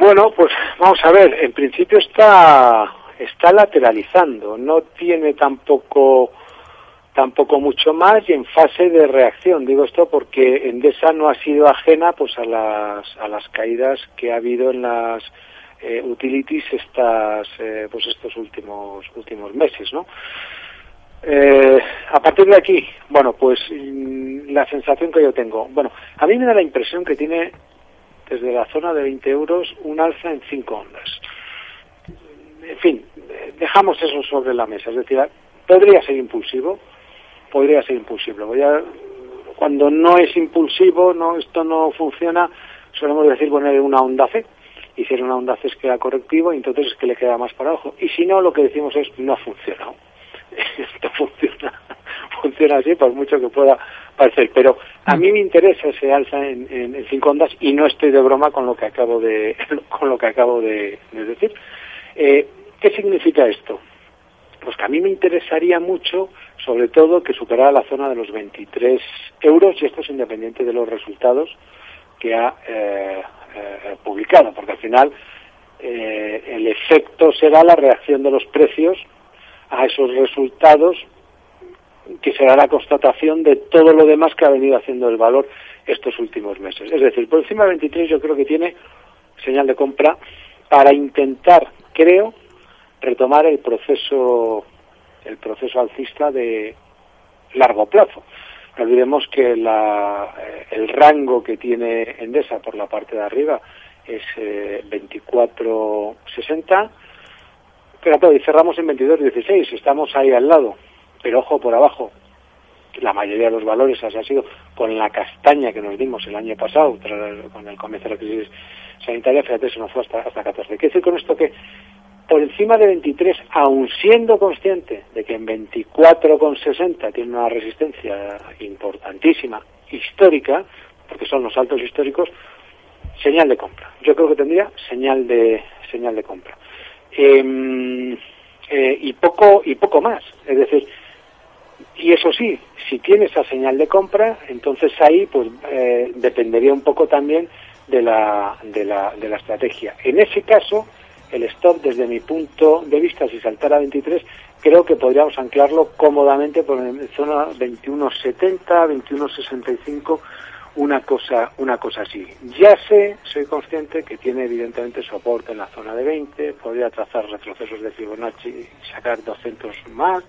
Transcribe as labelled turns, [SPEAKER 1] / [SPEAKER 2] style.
[SPEAKER 1] Bueno, pues vamos a ver, en principio está lateralizando, no tiene tampoco mucho más y en fase de reacción. Digo esto porque Endesa no ha sido ajena pues a las caídas que ha habido en las utilities estos últimos meses, ¿no? A partir de aquí, bueno, pues la sensación que yo tengo, bueno, a mí me da la impresión que tiene desde la zona de 20 euros un alza en 5 ondas. En fin, dejamos eso sobre la mesa, es decir, podría ser impulsivo. Cuando no es impulsivo, esto no funciona, solemos decir poner una onda C. Y si es una onda C es que era correctivo, y entonces es que le queda más para abajo. Y si no, lo que decimos es no ha funcionado. Esto funciona así, por mucho que pueda parecer. Pero a mí me interesa ese alza en 5 ondas y no estoy de broma con lo que acabo de decir. ¿Qué significa esto? Pues que a mí me interesaría mucho, sobre todo, que superara la zona de los 23 euros, y esto es independiente de los resultados que ha publicado, porque al final el efecto será la reacción de los precios a esos resultados, que será la constatación de todo lo demás que ha venido haciendo el valor estos últimos meses. Es decir, por encima de 23 yo creo que tiene señal de compra para intentar, creo, retomar el proceso alcista de largo plazo. No olvidemos que el rango que tiene Endesa por la parte de arriba es 24,60, pero claro, y cerramos en 22,16, estamos ahí al lado, pero ojo por abajo. La mayoría de los valores así ha sido con la castaña que nos dimos el año pasado, con el comienzo de la crisis sanitaria, fíjate, se nos fue hasta 14. Quiere decir con esto que por encima de 23, aun siendo consciente de que en 24,60 tiene una resistencia importantísima, histórica, porque son los altos históricos, señal de compra. Yo creo que tendría señal de compra. Y poco más. Es decir, y eso sí, si tiene esa señal de compra, entonces ahí pues dependería un poco también de la estrategia. En ese caso, el stop, desde mi punto de vista, si saltara a 23, creo que podríamos anclarlo cómodamente por en zona 21,70, 21,65, una cosa así. Ya soy consciente que tiene evidentemente soporte en la zona de 20, podría trazar retrocesos de Fibonacci y sacar 200 más,